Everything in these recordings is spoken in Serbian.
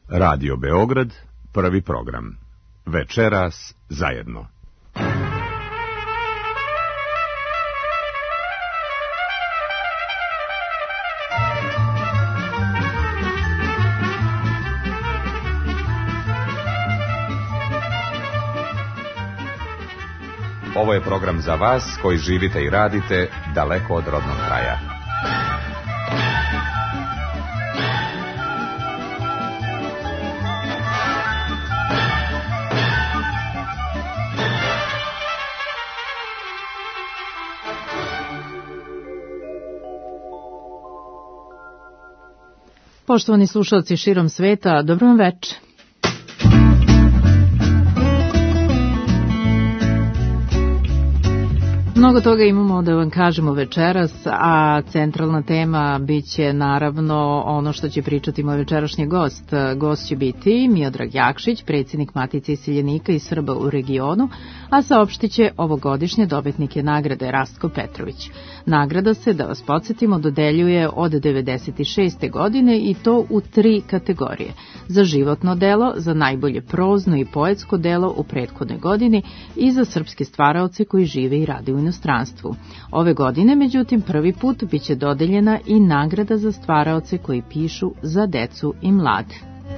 Radio Beograd, prvi program. Večeras zajedno. Ovo je program za vas koji živite i radite daleko od rodnog kraja. Poštovani slušalci širom sveta, dobro vam večer. Mnogo toga imamo da vam kažemo večeras, a centralna tema biće naravno ono što će pričati moj večerašnji gost. Gost će biti Miodrag Jakšić, predsjednik Matice iseljenika i Srba u regionu, a saopštit će ovogodišnje dobitnike nagrade Rastko Petrović. Nagrada se, da vas podsjetimo, dodeljuje od 1996. godine i to u 3 kategorije. Za životno delo, za najbolje prozno i poetsko delo u prethodnoj godini i za srpske stvaraoce koji žive i rade u inostranstvu. Ove godine, međutim, prvi put biće dodeljena i nagrada za stvaraoce koji pišu za decu i mlade.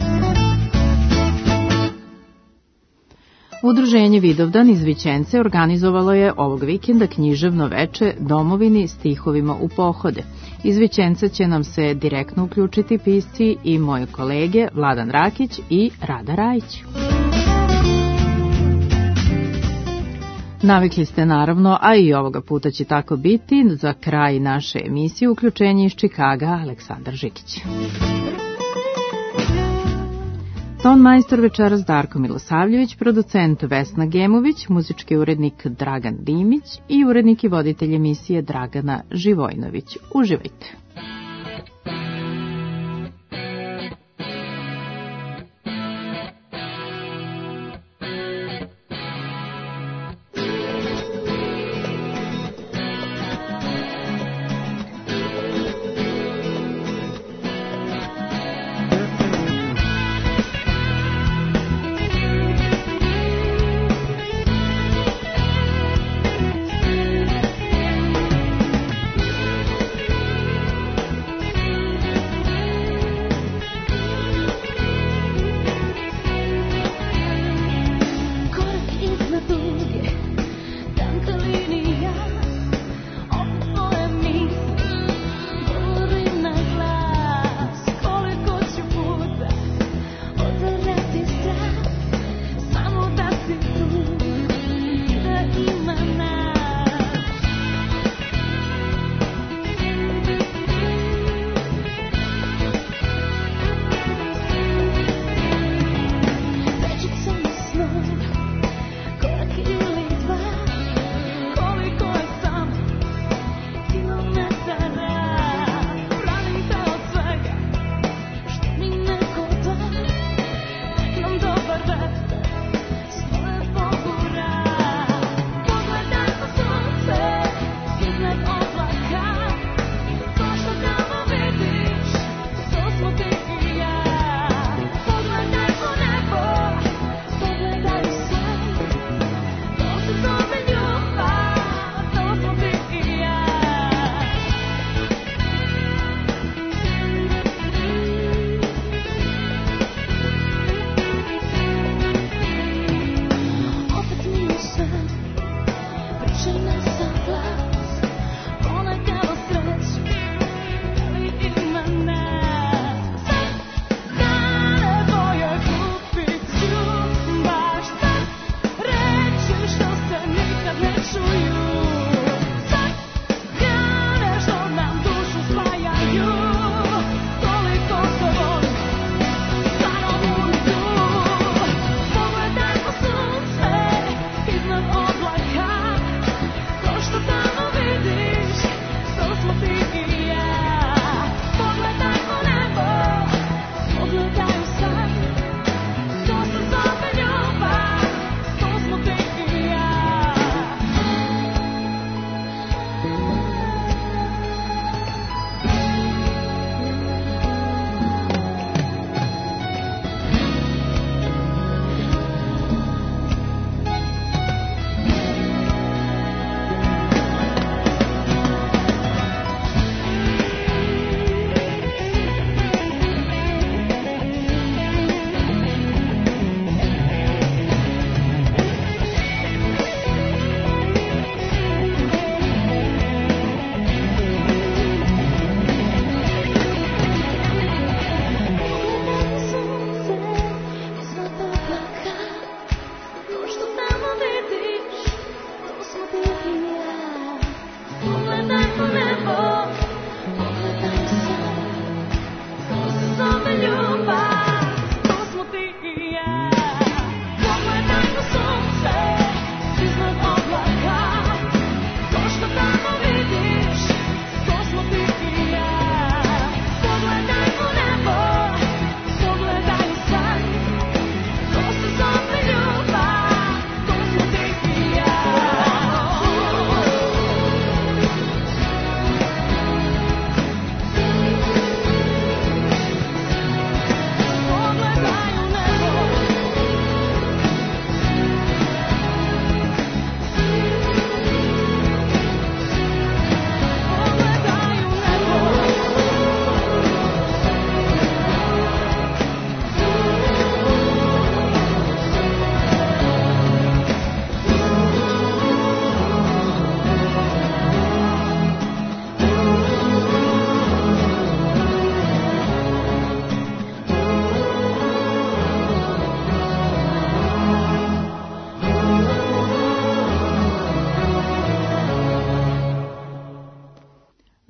Udruženje Vidovdan iz Vićence organizovalo je ovog vikenda književno veče Domovini stihovima u pohode. Iz Vićence će nam se direktno uključiti pisci i moje kolege Vladan Rakić i Rada Rajić. Navikli ste naravno, a i ovoga puta će tako biti, za kraj naše emisije uključenje iz Čikaga Aleksandar Žikić. Ton majstor večeras Darko Milosavljević, producent Vesna Gemović, muzički urednik Dragan Dimić i urednik i voditelj emisije Dragana Živojnović. Uživajte!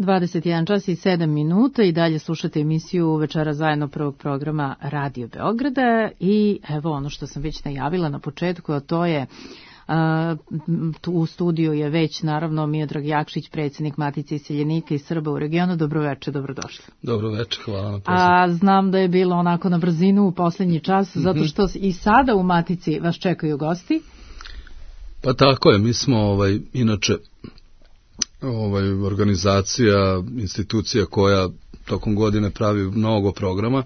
21 čas i 7 minuta i dalje slušate emisiju Večera zajedno prvog programa Radio Beograda i evo ono što sam već najavila na početku, a to je tu u studiju je već naravno Miodrag Jakšić, predsjednik Matice iseljenika i Srba u regionu. Dobroveče, dobrodošli. Dobroveče, hvala na pozivu. A znam da je bilo onako na brzinu u poslednji čas, zato što i sada u Matici vas čekaju gosti. Pa tako je, mi smo inače organizacija, institucija koja tokom godine pravi mnogo programa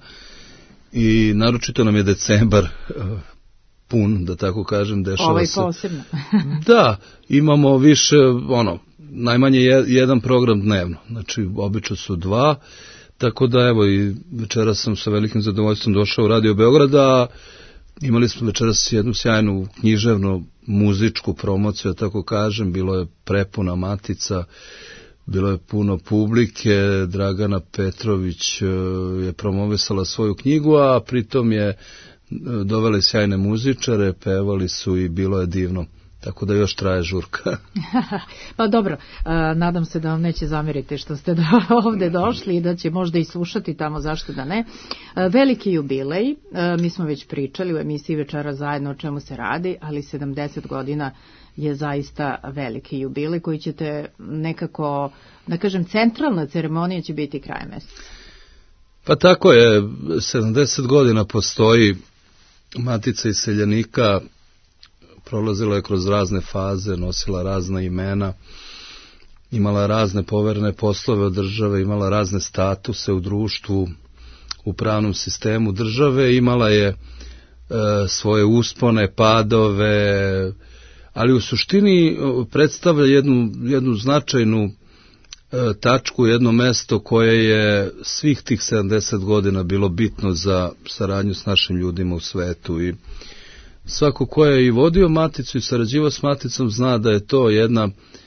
i naročito nam je decembar pun, da tako kažem, dešava se. Posebno. Da, imamo više, najmanje jedan program dnevno, znači obično su 2, tako da evo i večeras sam sa velikim zadovoljstvom došao u Radio Beograda. Imali smo večeras jednu sjajnu književnu muzičku promociju, tako kažem, bilo je prepuna Matica, bilo je puno publike, Dragana Petrović je promovisala svoju knjigu, a pritom je doveli sjajne muzičare, pevali su i bilo je divno. Tako da još traje žurka. Pa dobro, nadam se da vam neće zameriti što ste ovde došli i da će možda i slušati tamo, zašto da ne. Veliki jubilej, mi smo već pričali u emisiji Večera zajedno o čemu se radi, ali 70 godina je zaista veliki jubilej koji ćete nekako, da kažem, centralna ceremonija će biti kraj meseca. Pa tako je, 70 godina postoji Matica iseljenika, prolazila je kroz razne faze, nosila razna imena, imala razne poverene poslove od države, imala razne statuse u društvu, u pravnom sistemu države, imala je svoje uspone, padove, ali u suštini predstavlja jednu značajnu tačku, jedno mesto koje je svih tih 70 godina bilo bitno za saradnju s našim ljudima u svetu i svako ko je i vodio Maticu i sarađivao s Maticom zna da je to jedna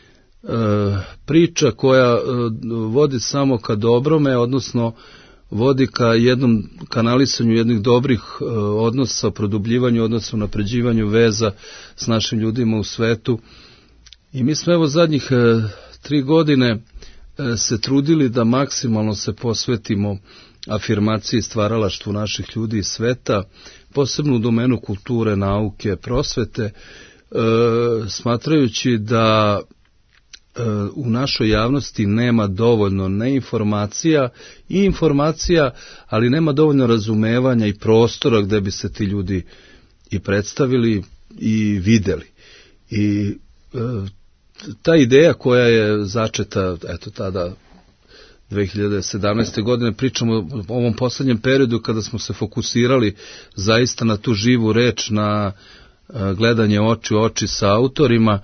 priča koja vodi samo ka dobrome, odnosno vodi ka jednom kanalisanju jednih dobrih odnosa, produbljivanju odnosa, napređivanju veza s našim ljudima u svetu. I mi smo evo zadnjih 3 godine se trudili da maksimalno se posvetimo afirmaciji stvaralaštvu naših ljudi iz sveta, posebno u domenu kulture, nauke, prosvete, smatrajući da u našoj javnosti nema dovoljno neinformacija i informacija, ali nema dovoljno razumevanja i prostora gde bi se ti ljudi i predstavili i videli. I ta ideja koja je začeta, eto tada 2017. godine, pričamo o ovom poslednjem periodu kada smo se fokusirali zaista na tu živu reč, na gledanje oči u oči sa autorima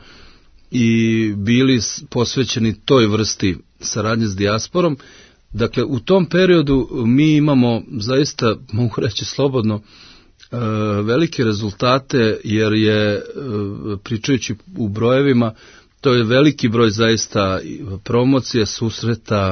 i bili posvećeni toj vrsti saradnje s dijasporom. Dakle, u tom periodu mi imamo zaista, mogu reći slobodno, velike rezultate, jer je, pričajući u brojevima, to je veliki broj zaista promocija, susreta,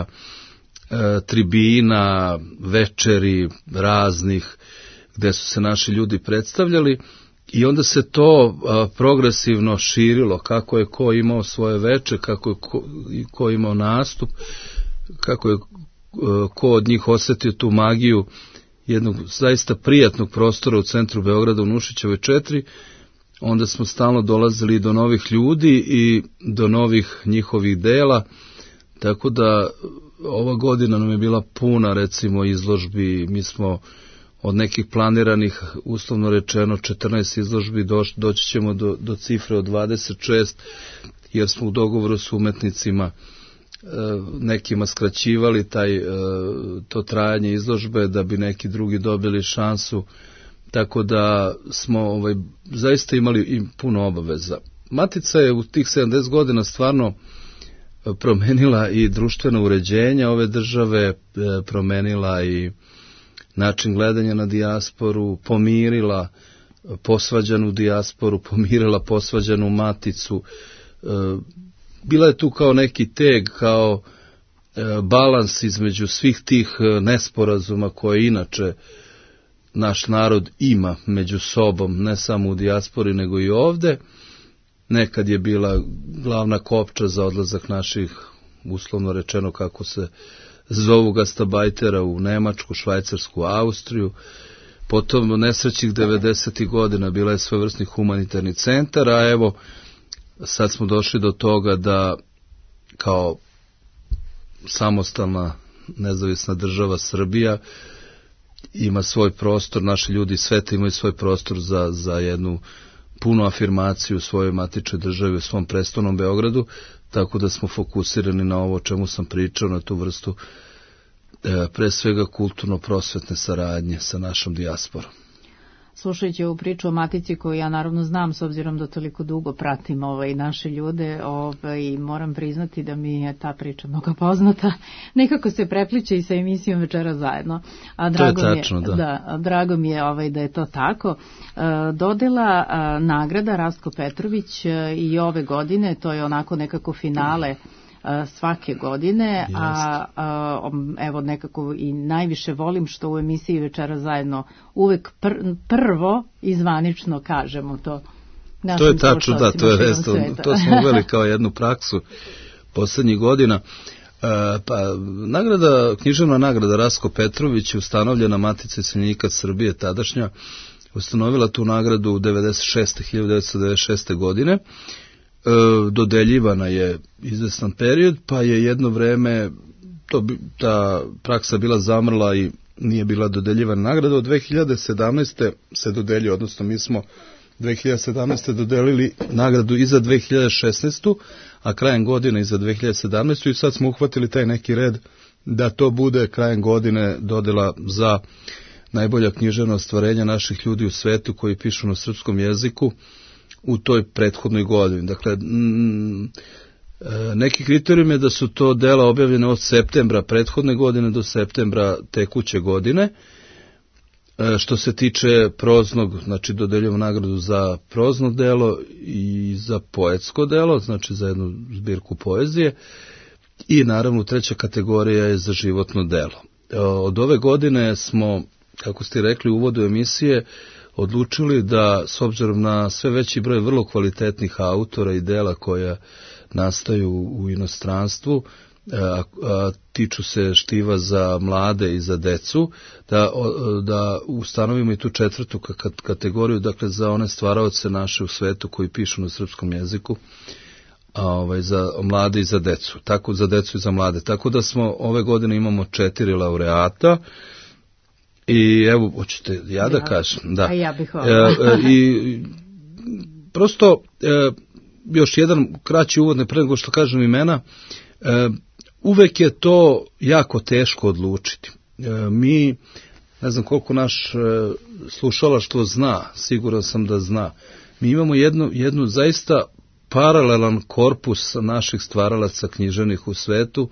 tribina, večeri raznih, gde su se naši ljudi predstavljali i onda se to progresivno širilo, kako je ko imao svoje veče, kako je ko imao nastup, kako je ko od njih osetio tu magiju jednog zaista prijatnog prostora u centru Beograda u Nušićevoj 4, onda smo stalno dolazili do novih ljudi i do novih njihovih dela, tako da ova godina nam je bila puna, recimo, izložbi. Mi smo od nekih planiranih, uslovno rečeno, 14 izložbi, doći ćemo do cifre od 26, jer smo u dogovoru s umetnicima nekima skraćivali to trajanje izložbe da bi neki drugi dobili šansu, tako da smo zaista imali i puno obaveza. Matica je u tih 70 godina stvarno promenila i društveno uređenje ove države, promenila i način gledanja na dijasporu, pomirila posvađanu dijasporu, pomirila posvađanu Maticu. Bila je tu kao neki teg, kao balans između svih tih nesporazuma koje inače naš narod ima među sobom, ne samo u dijaspori nego i ovde. Nekad je bila glavna kopča za odlazak naših uslovno rečeno kako se zovu gastarbajtera u Nemačku, Švajcarsku, Austriju. Potom nesrećnih 90. godina bila je svojevrsni humanitarni centar, a evo sad smo došli do toga da kao samostalna nezavisna država Srbija ima svoj prostor, naši ljudi iz sveta imaju svoj prostor za jednu punu afirmaciju u svojoj matičnoj državi, u svom prestolnom Beogradu, tako da smo fokusirani na ovo o čemu sam pričao, na tu vrstu pre svega kulturno-prosvetne saradnje sa našom dijasporom. Slušajući ovu priču o Matici koju ja naravno znam s obzirom da toliko dugo pratim naše ljude, moram priznati da mi je ta priča mnogo poznata. Nekako se prepliče i sa emisijom Večera zajedno. A drago to je tačno, da. Drago mi je da je to tako. Dodela nagrada Rastko Petrović i ove godine, to je onako nekako finale svake godine, evo nekako i najviše volim što u emisiji Večera zajedno uvek prvo i zvanično kažemo to. To je tačno, da, to je resto, to smo uveli kao jednu praksu poslednjih godina. Pa književna nagrada Rastko Petrović je ustanovljena Matica iseljenika Srbije tadašnja, ustanovila tu nagradu 1996. godine. Dodeljivana je izvestan period, pa je jedno vreme ta praksa bila zamrla i nije bila dodeljivana nagrada. Od 2017. se dodeljuje, odnosno mi smo 2017. dodelili nagradu i za 2016. a krajem godine i za 2017. i sad smo uhvatili taj neki red da to bude krajem godine dodela za najbolja književna ostvarenja naših ljudi u svetu koji pišu na srpskom jeziku u toj prethodnoj godini. Dakle, neki kriterijum je da su to dela objavljene od septembra prethodne godine do septembra tekuće godine. Što se tiče proznog, znači dodeljujemo nagradu za prozno delo i za poetsko delo, znači za jednu zbirku poezije, i naravno treća kategorija je za životno delo. Od ove godine smo, kako ste rekli u uvodu emisije, odlučili da, s obzirom na sve veći broj vrlo kvalitetnih autora i dela koja nastaju u inostranstvu, tiču se štiva za mlade i za decu, da ustanovimo i tu četvrtu kategoriju, dakle za one stvaraoce naše u svetu koji pišu na srpskom jeziku, za mlade i za decu, tako za decu i za mlade. Tako da smo ove godine imamo 4 laureata. I evo, hoćete ja da kažem? Da. A ja bih I prosto, još jedan kraći uvod, ne pre nego što kažem imena, uvek je to jako teško odlučiti. Mi, ne znam koliko naš slušalaštvo zna, siguran sam da zna, mi imamo jednu zaista paralelan korpus naših stvaralaca književnih u svetu,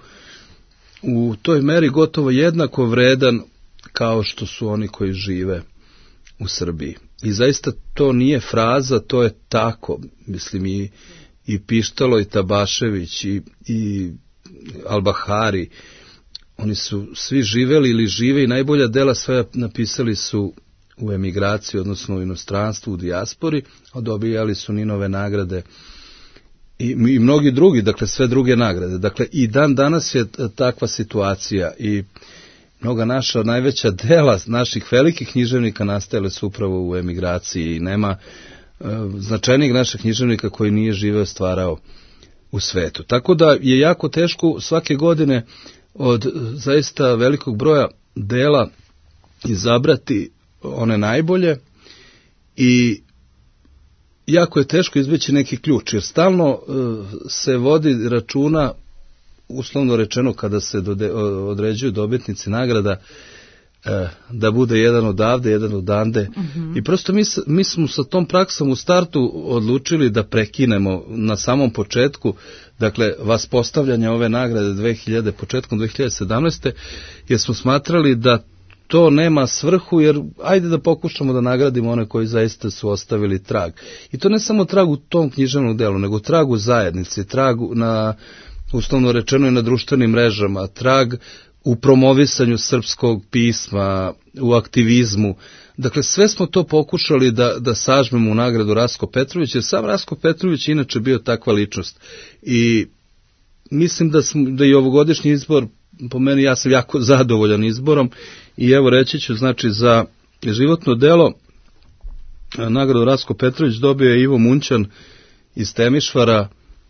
u toj meri gotovo jednako vredan kao što su oni koji žive u Srbiji. I zaista to nije fraza, to je tako. Mislim, i Pištalo, i Tabašević, i Albahari, oni su svi živeli ili žive i najbolja dela svoja napisali su u emigraciji, odnosno u inostranstvu, u dijaspori, a dobijali su Ninove nagrade i mnogi drugi, dakle sve druge nagrade. Dakle, i dan danas je takva situacija i mnoga naša najveća dela naših velikih književnika nastajale su upravo u emigraciji i nema značajnijeg naših književnika koji nije živeo, stvarao u svetu. Tako da je jako teško svake godine od zaista velikog broja dela izabrati one najbolje i jako je teško izbeći neki ključ, jer stalno se vodi računa, uslovno rečeno kada se određuju dobitnici nagrada, da bude jedan odavde, jedan odande. I prosto mi smo sa tom praksom u startu odlučili da prekinemo na samom početku, dakle, vaspostavljanja ove nagrade početkom 2017. jer smo smatrali da to nema svrhu, jer ajde da pokušamo da nagradimo one koji zaista su ostavili trag. I to ne samo trag u tom književnom delu, nego trag u zajednici, trag na, uslovno rečeno, i na društvenim mrežama, trag u promovisanju srpskog pisma, u aktivizmu. Dakle, sve smo to pokušali da sažmemo u nagradu Rastko Petrović, jer sam Rastko Petrović je inače bio takva ličnost. I mislim da i ovogodišnji izbor, po meni, ja sam jako zadovoljan izborom i evo reći ću, znači za životno delo nagradu Rasko Petrović dobio je Ivo Munćan iz Temišvara.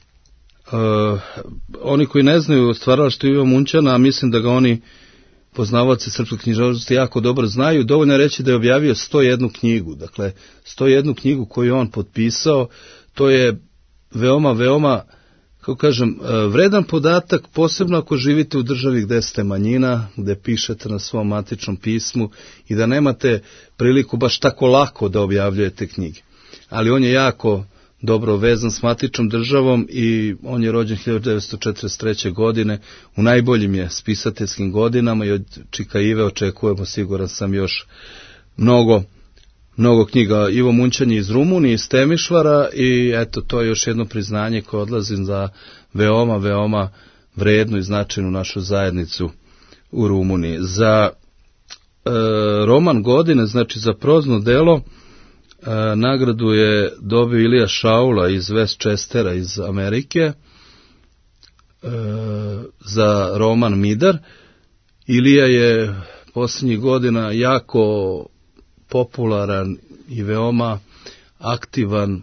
Oni koji ne znaju stvaralaštvo Ivo Munćana, a mislim da ga oni poznavaoci srpske književnosti jako dobro znaju, dovoljno je reći da je objavio 101 knjigu. Dakle, 101 knjigu koju je on potpisao, to je veoma, kako kažem, vredan podatak, posebno ako živite u državi gde ste manjina, gde pišete na svom matičnom pismu i da nemate priliku baš tako lako da objavljujete knjige. Ali on je jako dobro vezan s matičnom državom i on je rođen 1943. godine, u najboljim je spisateljskim godinama i od Čikaive očekujemo, siguran sam, još mnogo knjiga. Ivo Munćan je iz Rumunije, iz Temišvara i eto, to je još jedno priznanje koje odlazim za veoma vrednu i značajnu našu zajednicu u Rumuniji. Za roman godine, znači za prozno delo, nagradu je dobio Ilija Šaula iz Westchestera iz Amerike za roman Midar. Ilija je posljednjih godina jako popularan i veoma aktivan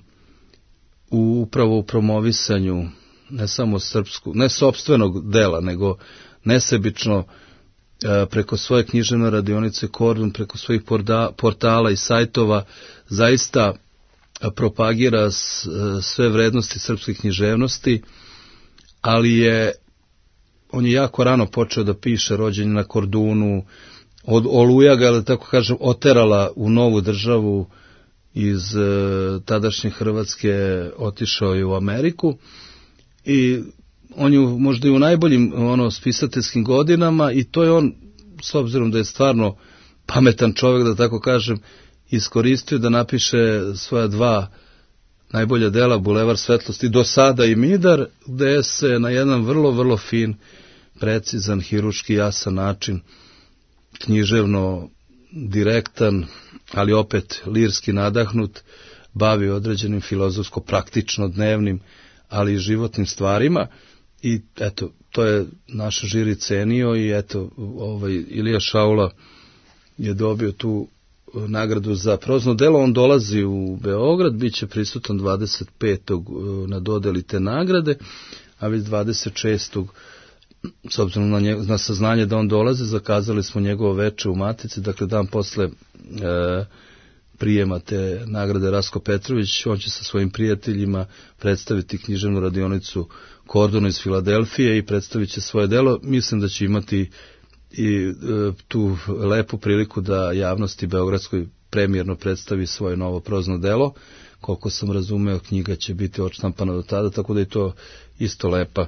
upravo u promovisanju ne samo ne sopstvenog dela, nego nesebično preko svoje književne radionice Kordun, preko svojih portala i sajtova zaista propagira sve vrednosti srpske književnosti, ali on je jako rano počeo da piše, rođen je na Kordunu, Oluja ga, da tako kažem, oterala u novu državu iz tadašnje Hrvatske, otišao je u Ameriku i on je možda i u najboljim spisateljskim godinama i to je on, s obzirom da je stvarno pametan čovjek, da tako kažem, iskoristio da napiše svoja dva najbolja dela, Bulevar svetlosti, do sada i Midar, gde se na jedan vrlo fin, precizan, hiruški, jasan način, književno direktan, ali opet lirski nadahnut, bavi određenim filozofsko-praktično dnevnim, ali i životnim stvarima. I eto, to je naš žiri cenio i eto, Ilija Šaula je dobio tu nagradu za prozno delo. On dolazi u Beograd, bit će prisutan 25. na dodeli te nagrade, a već 26. s obzirom na saznanje da on dolazi, zakazali smo njegovo veče u Matici, dakle dan posle prijema te nagrade Rasko Petrović, on će sa svojim prijateljima predstaviti književnu radionicu Korduna iz Filadelfije i predstavit će svoje delo. Mislim da će imati i tu lepu priliku da javnosti beogradskoj premijerno predstavi svoje novo prozno delo. Koliko sam razumeo, knjiga će biti odštampana do tada, tako da je to isto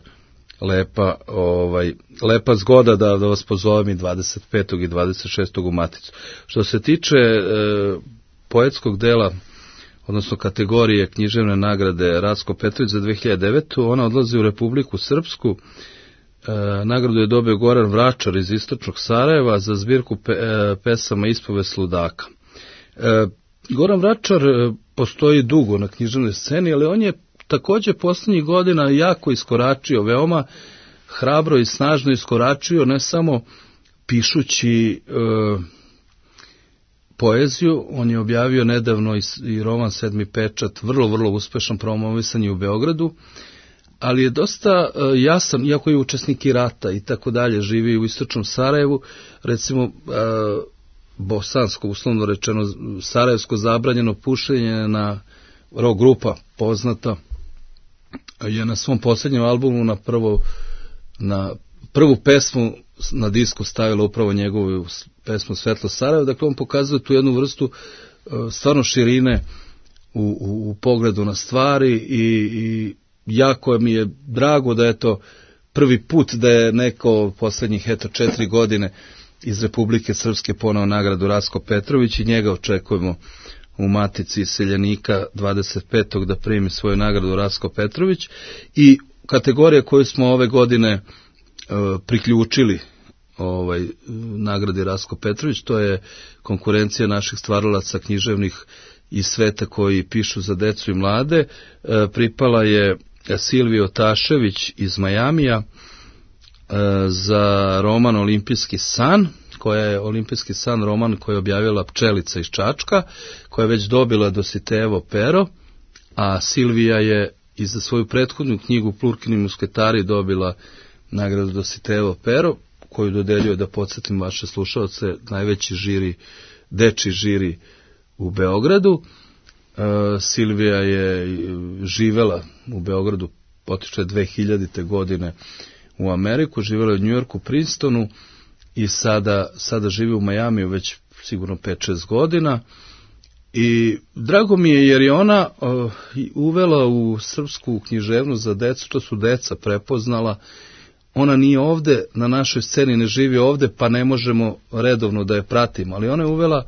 lepa zgoda da vas pozovem i 25. i 26. u Maticu. Što se tiče poetskog dela, odnosno kategorije književne nagrade Rasko Petrović za 2009. ona odlazi u Republiku Srpsku. Nagradu je dobio Goran Vračar iz istočnog Sarajeva za zbirku pesama Ispovest ludaka. Goran Vračar postoji dugo na književnoj sceni, ali on je također posljednjih godina jako iskoračio, veoma hrabro i snažno iskoračio, ne samo pišući poeziju, on je objavio nedavno i roman Sedmi pečat, vrlo uspešan, promovisan je u Beogradu, ali je dosta jasan, iako je učesnik i rata i tako dalje, živi u istočnom Sarajevu, recimo bosansko, uslovno rečeno, sarajevsko zabranjeno pušenje na rock grupa poznata je na svom posljednjem albumu na prvu pesmu na disku stavila upravo njegovu pesmu Svetlo Sarajevo. Dakle, on pokazuje tu jednu vrstu stvarno širine u pogledu na stvari i jako mi je drago da je to prvi put da je neko posljednjih 4 godine iz Republike Srpske poneo nagradu Rasko Petrović i njega očekujemo u Matici seljanika 25. da primi svoju nagradu Rasko Petrović. I kategorija koju smo ove godine priključili nagradi Rasko Petrović, to je konkurencija naših stvaralaca književnih iz sveta koji pišu za decu i mlade, pripala je Silvije Otašević iz Majamija za roman Olimpijski san, koja je Olimpijski san roman koji je objavila Pčelica iz Čačka, koja je već dobila Dositejevo pero, a Silvija je i za svoju prethodnu knjigu Plurkini musketari dobila nagradu Dositejevo pero, koju dodeljuje, da podsjetim vaše slušalce, najveći žiri, dečji žiri u Beogradu. Silvija je živela u Beogradu, potiče 2000. godine u Ameriku, živela je u Njujorku, Princetonu i sada živi u Majamiju već sigurno 5-6 godina. I drago mi je jer je ona uvela u srpsku književnost za decu, to su deca prepoznala. Ona nije ovde, na našoj sceni ne živi ovde, pa ne možemo redovno da je pratimo, ali ona je uvela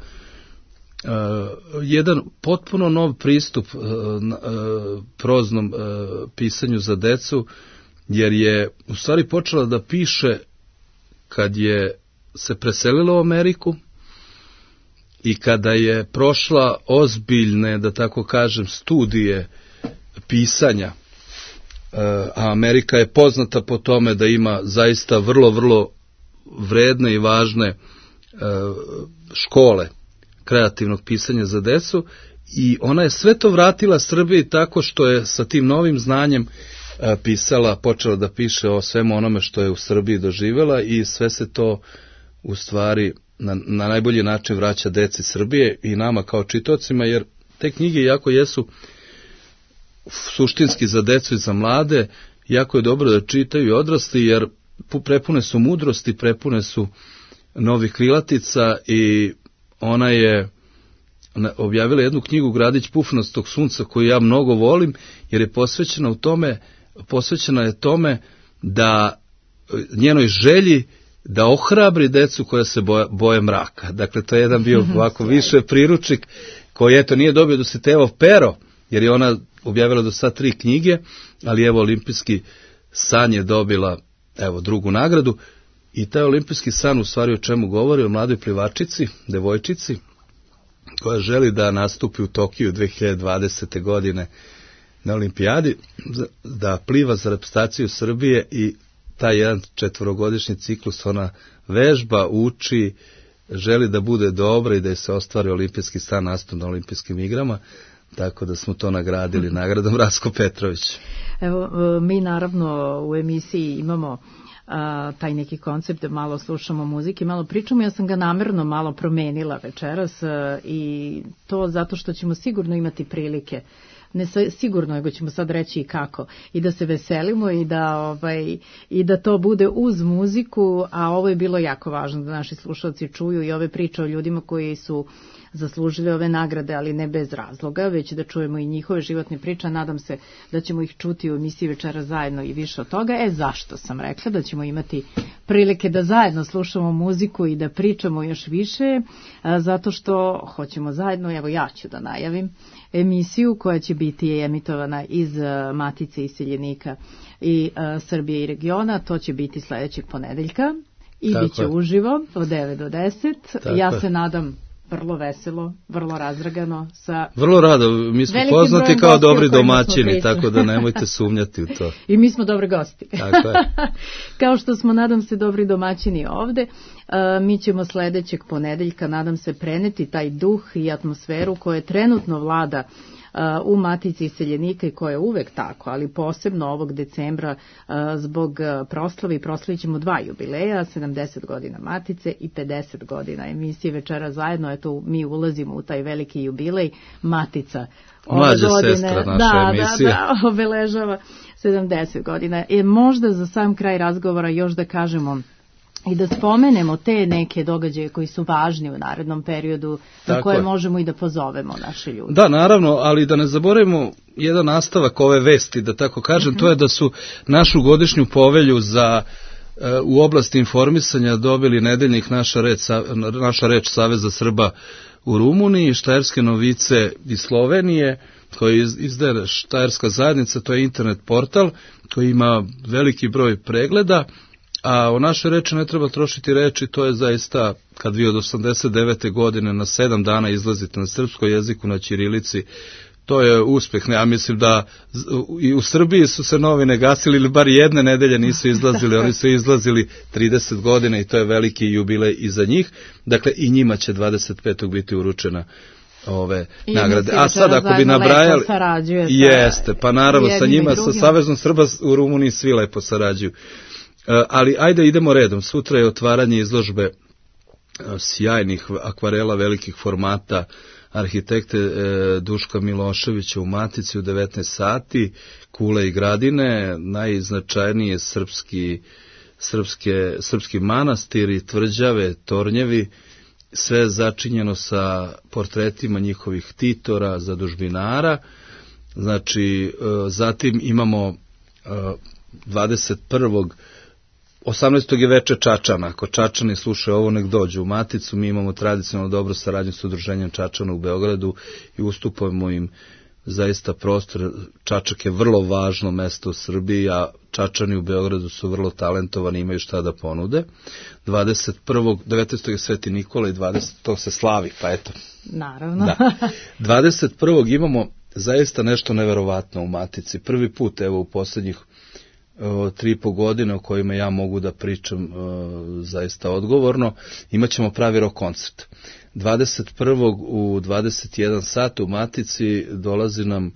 jedan potpuno nov pristup proznom pisanju za decu, jer je u stvari počela da piše kad je se preselila u Ameriku i kada je prošla ozbiljne, da tako kažem, studije pisanja. A Amerika je poznata po tome da ima zaista vrlo, vrlo vredne i važne škole kreativnog pisanja za decu i ona je sve to vratila Srbiji tako što je sa tim novim znanjem počela da piše o svemu onome što je u Srbiji doživela i sve se to u stvari na najbolji način vraća deci Srbije i nama kao čitaocima, jer te knjige jako jesu suštinski za decu i za mlade, jako je dobro da čitaju i odrasli, jer prepune su mudrosti, prepune su novih krilatica i ona je objavila jednu knjigu Gradić pufnastog sunca koju ja mnogo volim, jer je posvećena je tome da njenoj želji da ohrabri decu koja se boje mraka. Dakle, to je jedan bio ovako više priručnik koji eto nije dobio Dositejevo pero, jer je ona objavila do sad 3 knjige, ali evo Olimpijski san je dobila drugu nagradu i taj Olimpijski san u stvari o čemu govori, o mladoj plivačici, devojčici, koja želi da nastupi u Tokiju 2020. godine na olimpijadi, da pliva za reprezentaciju Srbije i taj jedan 4-godišnji ciklus ona vežba, uči, želi da bude dobra i da je se ostvari olimpijski san, nastup na olimpijskim igrama, tako da smo to nagradili nagradom Rasko Petrović. Evo, mi naravno u emisiji imamo taj neki koncept da malo slušamo muzike, malo pričamo. Ja sam ga namerno malo promenila večeras i to zato što ćemo sigurno imati prilike, ne sigurno, nego ćemo sad reći i kako, i da se veselimo i da to bude uz muziku, a ovo je bilo jako važno da naši slušalci čuju i ove priče o ljudima koji su zaslužili ove nagrade, ali ne bez razloga, već da čujemo i njihove životne priče. Nadam se da ćemo ih čuti u emisiji večera zajedno i više od toga. Zašto sam rekla da ćemo imati prilike da zajedno slušamo muziku i da pričamo još više? Zato što hoćemo zajedno, evo ja ću da najavim emisiju koja će biti emitovana iz Matice iseljenika i Srbije i regiona. To će biti sledećeg ponedeljka i bit će uživo od 9 do 10. Ja se nadam vrlo veselo, vrlo razdragano. Vrlo rado, mi smo poznati kao dobri domaćini, tako da nemojte sumnjati u to. I mi smo dobri gosti. Tako je. Kao što smo, nadam se, dobri domaćini ovde, mi ćemo sledećeg ponedeljka, nadam se, preneti taj duh i atmosferu koja trenutno vlada u Matici iseljenika i koja je uvek tako, ali posebno ovog decembra zbog proslavi. Proslavit ćemo 2 jubileja, 70 godina Matice i 50 godina emisije Večera zajedno. Eto, mi ulazimo u taj veliki jubilej. Matica mlađa sestra naše emisije. Da, obeležava 70 godina. Možda za sam kraj razgovora još da kažemo i da spomenemo te neke događaje koji su važni u narednom periodu, na koje možemo i da pozovemo naše ljude. Da, naravno, ali da ne zaboravimo jedan nastavak ove vesti, da tako kažem, to je da su našu godišnju povelju u oblasti informisanja dobili nedeljnik Naša reč Saveza Srba u Rumuniji, Štajerske novice iz Slovenije, koji izdaje Štajerska zajednica, to je internet portal koji ima veliki broj pregleda. A o našoj reči ne treba trošiti reči, to je zaista kad vi od 89. godine na 7 dana izlazite na srpskom jeziku, na ćirilici, To je uspeh, ja mislim da i u Srbiji su se novine gasili ili bar jedne nedelje nisu izlazili, oni su izlazili 30 godina i to je veliki jubilej i za njih, dakle i njima će 25. biti uručena ove nagrade. A sad ako bi nabrajali, jeste, pa naravno sa njima, sa Savezom Srba u Rumuniji svi lepo sarađuju. Ali ajde idemo redom, sutra je otvaranje izložbe sjajnih akvarela velikih formata arhitekte Duška Miloševića u Matici u 19 sati, Kule i Gradine, najznačajnije srpski manastiri, tvrđave, tornjevi, sve začinjeno sa portretima njihovih titora, zadužbinara. Znači, zatim imamo 18. je veče Čačana. Ako Čačani slušaju ovo, nek dođu u Maticu. Mi imamo tradicionalno dobru saradnju s udruženjem Čačana u Beogradu i ustupamo im zaista prostor. Čačak je vrlo važno mesto u Srbiji, a Čačani u Beogradu su vrlo talentovani, imaju šta da ponude. 19. je Sveti Nikola i 20. se slavi, pa eto. Naravno. Da. 21. imamo zaista nešto neverovatno u Matici. Prvi put, evo, u posljednjih 3,5 godine o kojima ja mogu da pričam zaista odgovorno, imat ćemo pravi rock koncert. 21. u 21 sat u Matici dolazi nam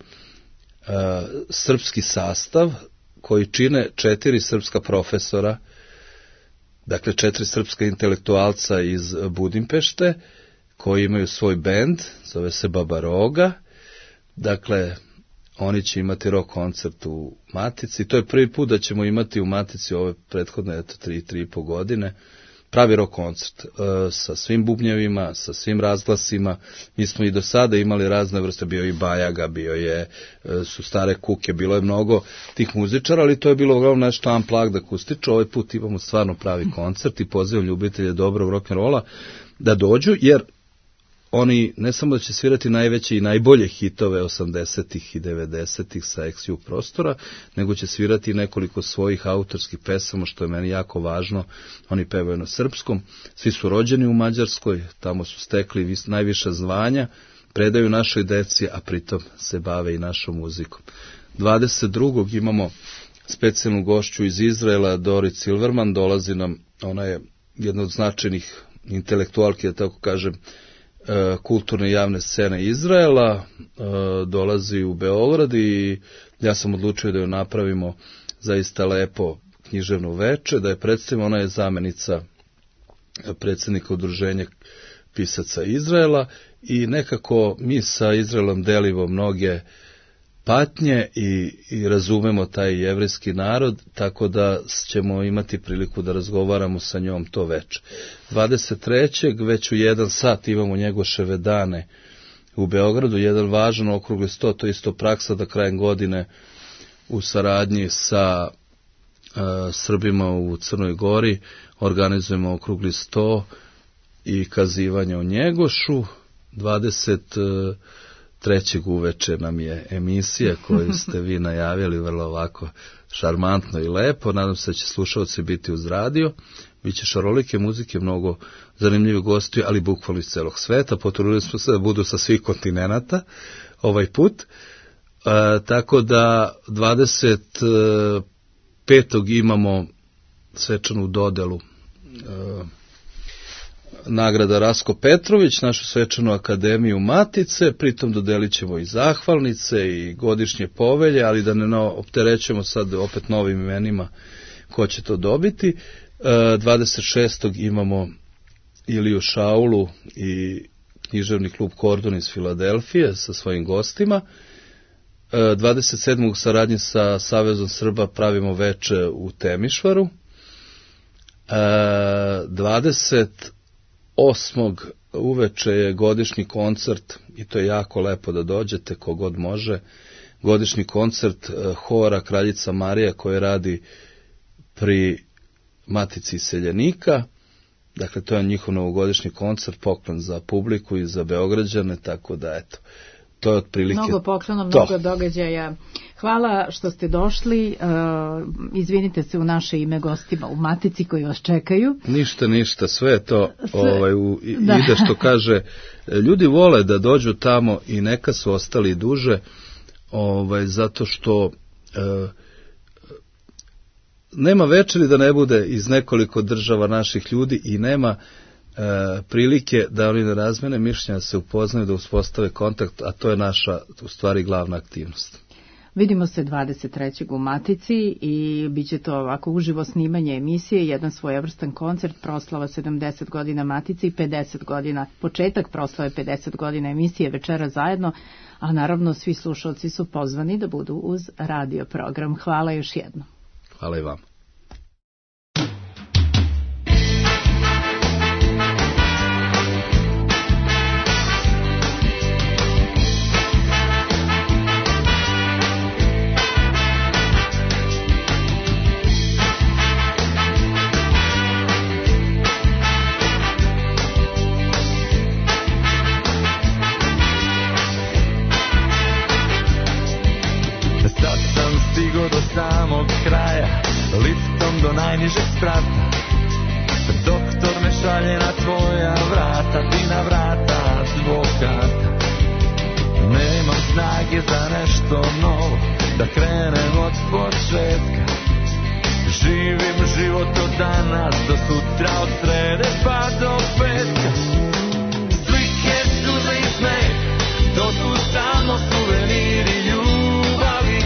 srpski sastav koji čine 4 srpska profesora, dakle 4 srpska intelektualca iz Budimpešte, koji imaju svoj bend, zove se Baba Roga. Dakle, oni će imati rock koncert u Matici. To je prvi put da ćemo imati u Matici ove prethodne 3,5 godine pravi rock koncert sa svim bubnjevima, sa svim razglasima. Mi smo i do sada imali razne vrste, bio i Bajaga, su Stare Kuke, bilo je mnogo tih muzičara, ali to je bilo uglavnom nešto unplugged akustično. Ovaj put imamo stvarno pravi koncert i pozivam ljubitelje dobrog rock'n'rolla da dođu, jer oni ne samo da će svirati najveće i najbolje hitove 80-ih i 90-ih sa XU prostora, nego će svirati nekoliko svojih autorskih pesama, što je meni jako važno. Oni pevaju na srpskom, svi su rođeni u Mađarskoj, tamo su stekli najviša zvanja, predaju našoj deci, a pritom se bave i našom muzikom. 22. imamo specijalnu gošću iz Izraela, Dorit Silverman, dolazi nam, ona je jedna od značajnih intelektualki, da tako kažem, kulturne javne scene Izraela, dolazi u Beograd i ja sam odlučio da joj napravimo zaista lepo književno veče, da je predstavimo. Ona je zamenica predsjednika udruženja pisaca Izraela i nekako mi sa Izraelom delimo mnoge patnje i razumemo taj jevrejski narod, tako da ćemo imati priliku da razgovaramo sa njom to veče. 23. već u 1 sat imamo Njegoševe dane u Beogradu, jedan važan okrugli sto, to je isto praksa da krajem godine u saradnji sa Srbima u Crnoj Gori organizujemo okrugli sto i kazivanje o Njegošu. 23. uveče nam je emisija koju ste vi najavili vrlo ovako šarmantno i lepo. Nadam se da će slušalci biti uz radio. Biće šarolike muzike, mnogo zanimljivih gostiju, ali bukvalno iz celog sveta. Potrudili smo se da budu sa svih kontinenata ovaj put. Tako da 25. imamo svečanu dodelu nagrada Rasko Petrović, našu svečanu akademiju Matice, pritom dodelit ćemo i zahvalnice i godišnje povelje, ali da ne opterećujemo sad opet novim imenima ko će to dobiti. 26. imamo Iliju Šaulu i književni klub Kordon iz Filadelfije sa svojim gostima. 27. u saradnji sa Savezom Srba pravimo veče u Temišvaru. 28. uveče je godišnji koncert i to je jako lepo da dođete, kogod može. Godišnji koncert hora Kraljica Marija koje radi pri Matici iseljenika. Dakle, to je njihov novogodišnji koncert, poklon za publiku i za Beograđane, tako da eto, to je otprilike mnogo poklona, to. Mnogo događaja. Hvala što ste došli. Izvinite se u naše ime gostima u Matici koji vas čekaju. Ništa, sve je to ide što kaže. Ljudi vole da dođu tamo i neka su ostali duže, zato što nema večeri da ne bude iz nekoliko država naših ljudi i nema prilike da oni ne razmene mišljenja, da se upoznaju, da uspostave kontakt, a to je naša u stvari glavna aktivnost. Vidimo se 23. u Matici i bit će to ovako uživo snimanje emisije, jedan svojevrstan koncert, proslava 70 godina Matice i 50 godina, početak proslave 50 godina emisije Večera zajedno, a naravno svi slušalci su pozvani da budu uz radio program. Hvala još jednom. Hvala i vam. Do samog kraja, liftom do najnižeg sprata, doktor me šalje na tvoja vrata, ti na vrata advokata. Nemam snage za nešto novo, da krenem od početka. Živim život od danas do sutra, od srede pa do petka. Slike, suze i smeh, to su samo suveniri ljubavi.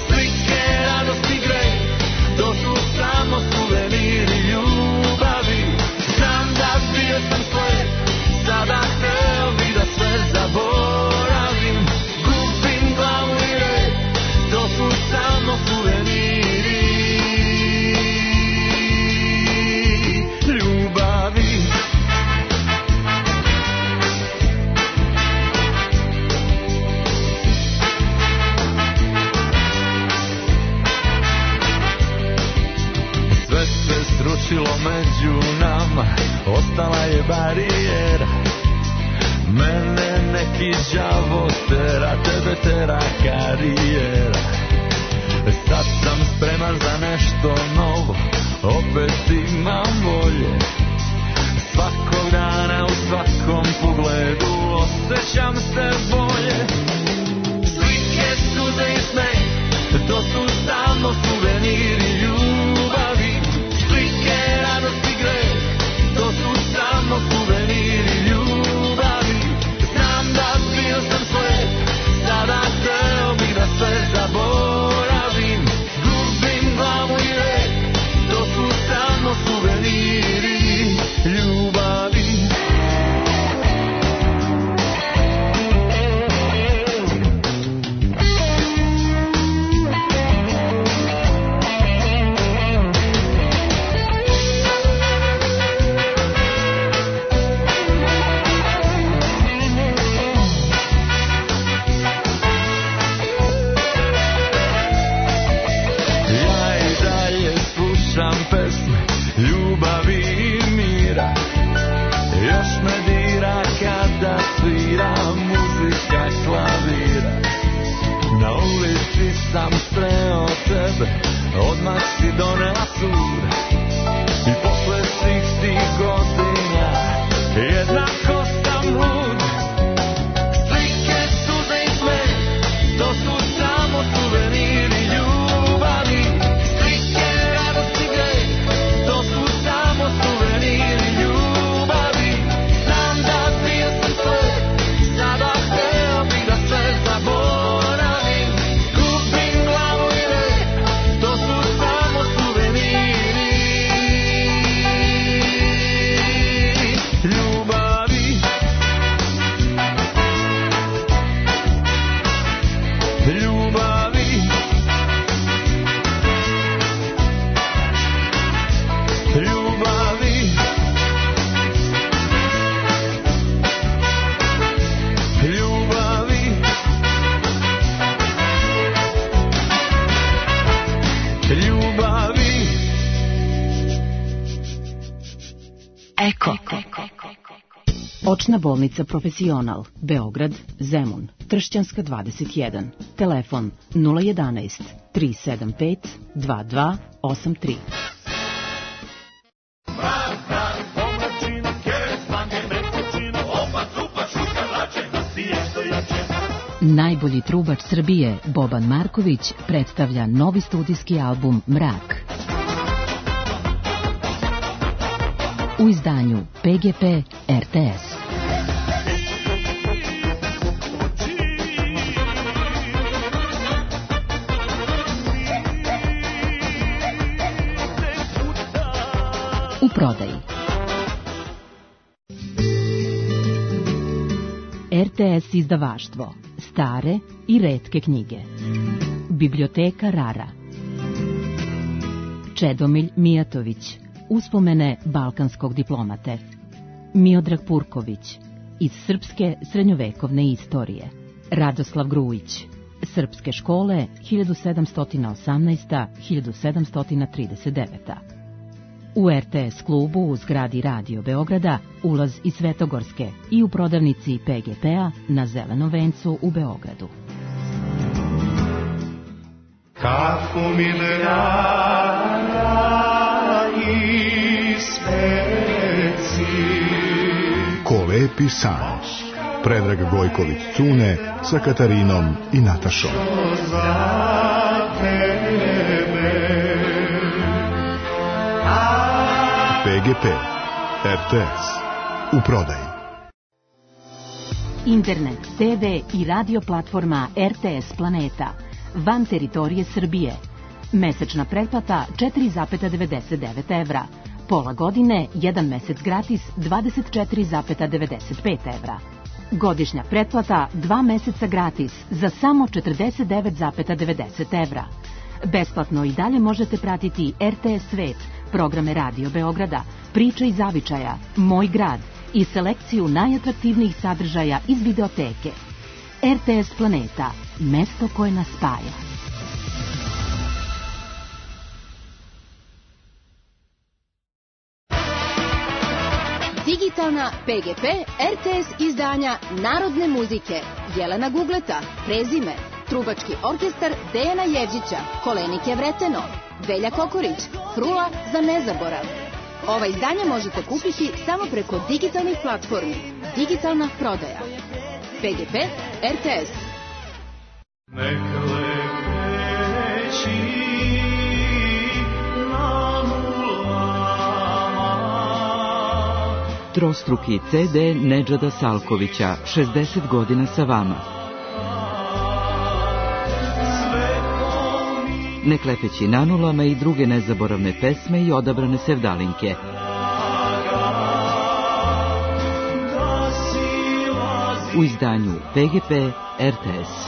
To su samo suveniri ljubavi. Znam da bio sam sve, sada hteo bi da sve zaboravim. Gubim glavu i red, to su samo suveniri ljubavi. Srušilo među nama, ostala je barijera. Mene neki đavo tera, tebe tera karijera. Sad sam spreman za nešto novo, opet imam volje. Svakog dana u svakom pogledu osjećam se bolje. Slike, suze i smeh, to su samo suveniri ljubavi. Radost i greh, to su samo suveniri ljubavi. Znam da bio sam sve, sada hteo bih da sve zaboravim. Gubim glavu i red, to su samo suveniri ljubavi. Očna bolnica Profesional, Beograd, Zemun, Tršćanska 21, telefon 011 375 2283. Najbolji trubač Srbije, Boban Marković, predstavlja novi studijski album Mrak. U izdanju PGP RTS. U prodaji. RTS izdavaštvo. Stare i retke knjige. Biblioteka Rara. Čedomilj Mijatović. Uspomene balkanskog diplomate. Miodrag Purković. Iz srpske srednjovekovne istorije. Radoslav Grujić. Srpske škole 1718-1739. U RTS klubu u zgradi Radio Beograda ulaz iz Svetogorske i u prodavnici PGP-a na Zelenom vencu u Beogradu. Kako mi draga i sveci. Ko lepi san. Predrag Gojković Cune sa Katarinom i Natašom. PGP, RTS, u prodaji. Internet, TV i radio platforma RTS Planeta, van teritorije Srbije. Mesečna pretplata 4,99 evra. Pola godine, 1 mesec gratis 24,95 evra. Godišnja pretplata 2 meseca gratis za samo 49,90 evra. Besplatno i dalje možete pratiti RTS Svet, programe Radio Beograda, Priče iz Zavičaja, Moj grad i selekciju najatraktivnijih sadržaja iz videoteke. RTS Planeta, mesto koje nas spaja. Digitalna PGP RTS izdanja narodne muzike. Jelena Gugleta, Prezime, Trubački orkestar Dejana Jevđića, Kolenike Vreteno, Velja Kokorić, Frula za nezaborav. Ova izdanja možete kupiti samo preko digitalnih platformi. Digitalna prodaja. PGP RTS. Trostruki CD Nedžada Salkovića, 60 godina sa vama. Ne klepeći nanulama i druge nezaboravne pesme i odabrane sevdalinke. U izdanju PGP RTS.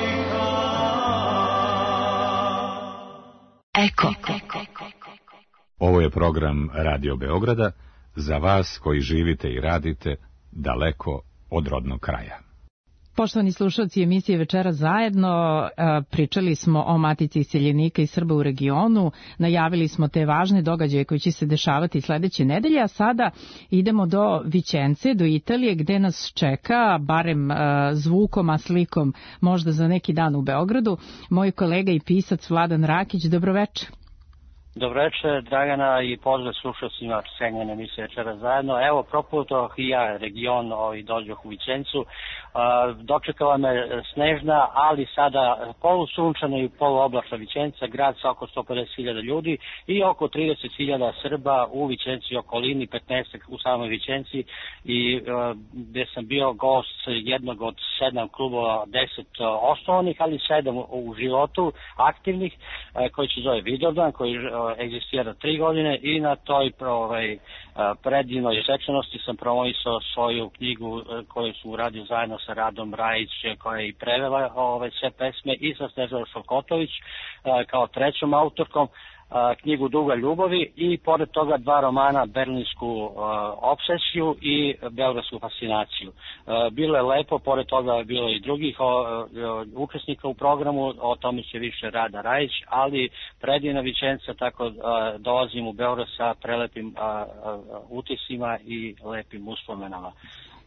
Eko. Ovo je program Radio Beograda za vas koji živite i radite daleko od rodnog kraja. Poštovani slušalci emisije Večera zajedno, pričali smo o Matici iseljenika i Srba u regionu, najavili smo te važne događaje koji će se dešavati sledeće nedelje, a sada idemo do Vićence, do Italije, gde nas čeka, barem zvukom, a slikom, možda za neki dan u Beogradu, moj kolega i pisac Vladan Rakić. Dobroveče. Dobroveče, Dragana, i pozdrav slušalcima cenjene emisije Večera zajedno. Evo, proputoh i ja region dođoh u Vićencu. Dočekala me snežna, ali sada polusunčana i poluoblačna Vićenca, grad sa oko 150.000 ljudi i oko 30.000 Srba u Vićenci i okolini, 15 u samoj Vićenci, i gde sam bio gost jednog od 7 klubova, 10 osnovnih, ali 7 u životu aktivnih, koji se zove Vidovdan, koji egzistira 3 godine, i na toj predivnoj svečanosti sam promovisao svoju knjigu koju su uradio zajedno sa Radom Rajić, koja je i prevela sve pesme, i sa Snežanom Šolkotović kao trećom autorkom, knjigu Duga ljubavi, i pored toga 2 romana, Berlinsku obsesiju i Beogradsku fascinaciju. Bilo je lepo, pored toga je bilo i drugih učesnika u programu, o tome će više Rada Rajić, ali predivna Vićenca, tako dolazim u Beograd sa prelepim utisima i lepim uspomenama.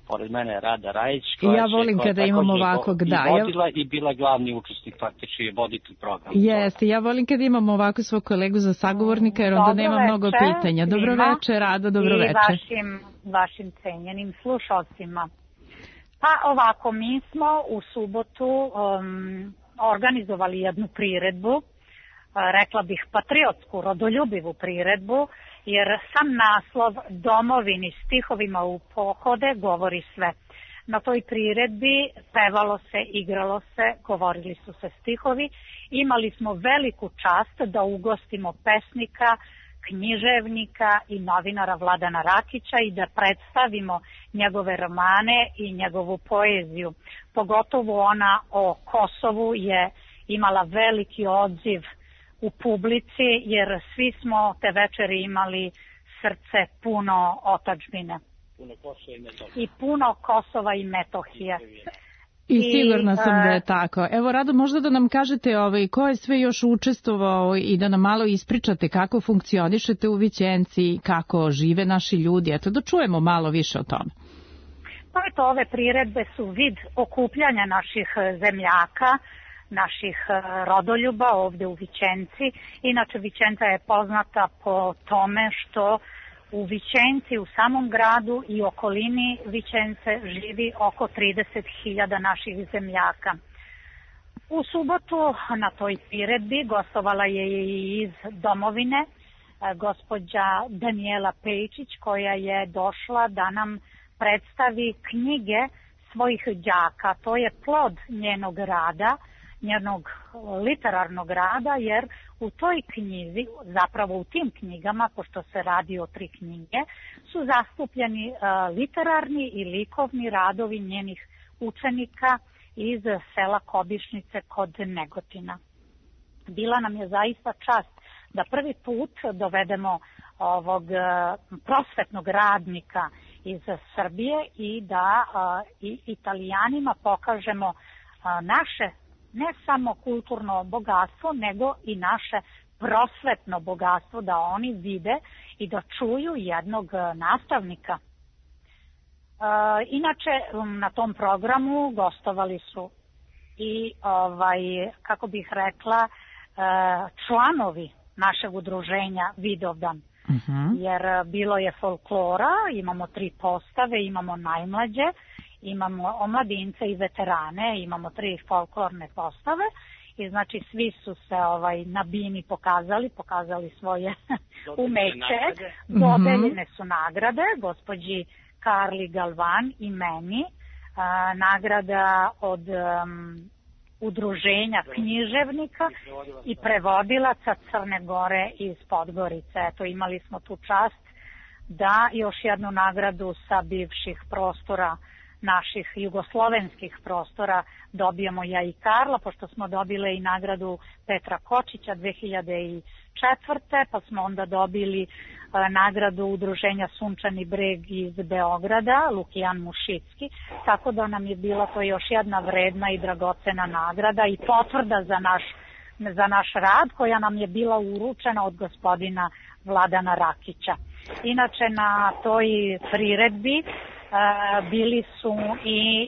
pored mene Rada Rajić, ja volim kada imamo ovakvog, da. Vodila i bila glavni učesnik, faktički voditelj programa. Jeste, ja volim kada imamo ovako svog kolegu za sagovornika, jer onda nema mnogo pitanja. Dobro večer, Rada, dobro večer. I vašim cenjenim slušalcima. Pa ovako, mi smo u subotu organizovali jednu priredbu, rekla bih patriotsku, rodoljubivu priredbu, jer sam naslov Domovini stihovima u pohode govori sve. Na toj priredbi pevalo se, igralo se, govorili su se stihovi. Imali smo veliku čast da ugostimo pesnika, književnika i novinara Vladana Rakića i da predstavimo njegove romane i njegovu poeziju. Pogotovo ona o Kosovu je imala veliki odziv u publici, jer svi smo te večeri imali srce puno otadžbine. I puno Kosova i Metohije. I sigurna sam da je tako. Evo, Rado, možda da nam kažete ko je sve još učestvovao i da nam malo ispričate kako funkcionišete u Vićenci, kako žive naši ljudi. Eto, da čujemo malo više o tome. Pa eto, ove priredbe su vid okupljanja naših zemljaka, naših rodoljuba ovde u Vićenci. Inače, Vićenca je poznata po tome što u Vićenci, u samom gradu i okolini Vićence živi oko 30.000 naših zemljaka. U subotu na toj priredbi gostovala je i iz domovine gospođa Danijela Pejčić, koja je došla da nam predstavi knjige svojih đaka. To je plod njenog rada, njenog literarnog rada, jer u toj knjizi, zapravo u tim knjigama, pošto se radi o 3 knjige, su zastupljeni literarni i likovni radovi njenih učenika iz sela Kobišnice kod Negotina. Bila nam je zaista čast da prvi put dovedemo ovog prosvetnog radnika iz Srbije i da i Italijanima pokažemo naše ne samo kulturno bogatstvo, nego i naše prosvetno bogatstvo, da oni vide i da čuju jednog nastavnika. Inače, na tom programu gostovali su i, kako bih rekla, članovi našeg udruženja Vidovdan. Jer bilo je folklora, imamo 3 postave, imamo najmlađe, imamo omladince i veterane, imamo 3 folklorne postave i znači svi su se na bini pokazali svoje umeće. Dodeljene su nagrade gospođi Karli Galvan i meni, nagrada od udruženja književnika i prevodilaca Crne Gore iz Podgorice. Eto, imali smo tu čast da još jednu nagradu sa bivših prostora, naših jugoslovenskih prostora, dobijemo ja i Karla, pošto smo dobile i nagradu Petra Kočića 2004. Pa smo onda dobili nagradu udruženja Sunčani breg iz Beograda, Lukijan Mušicki, tako da nam je bila to još jedna vredna i dragocena nagrada i potvrda za naš rad, koja nam je bila uručena od gospodina Vladana Rakića. Inače, na toj priredbi bili su i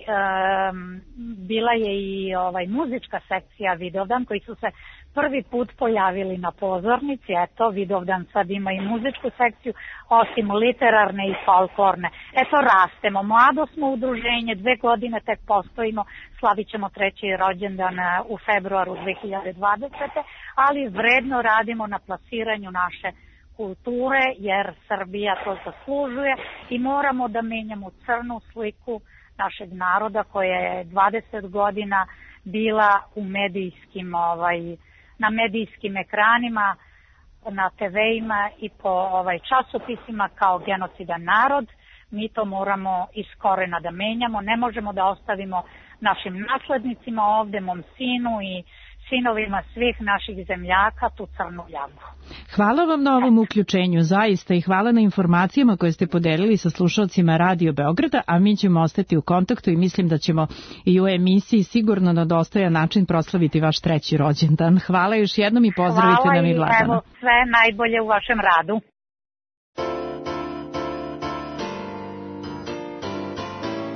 bila je i muzička sekcija Vidovdan, koji su se prvi put pojavili na pozornici. Eto, Vidovdan sad ima i muzičku sekciju, osim literarne i folklorne. Eto, rastemo, mlado smo udruženje, 2 godine tek postojimo, slavit ćemo 3. rođendan u februaru 2020. Ali vredno radimo na plasiranju naše kulture, jer Srbija to zaslužuje i moramo da menjamo crnu sliku našeg naroda koja je 20 godina bila u medijskim, na medijskim ekranima, na TV-ima i po časopisima kao genocidan narod. Mi to moramo iz korena da menjamo, ne možemo da ostavimo našim naslednicima ovde, mom sinu i sinovima svih naših zemljaka tu crnu ljagu. Hvala vam na ovom uključenju, zaista, i hvala na informacijama koje ste podelili sa slušalcima Radio Beograda, a mi ćemo ostati u kontaktu i mislim da ćemo i u emisiji sigurno na dostojan način proslaviti vaš 3. rođendan. Hvala još jednom i pozdravite nam i Vladana. Hvala i evo sve najbolje u vašem radu.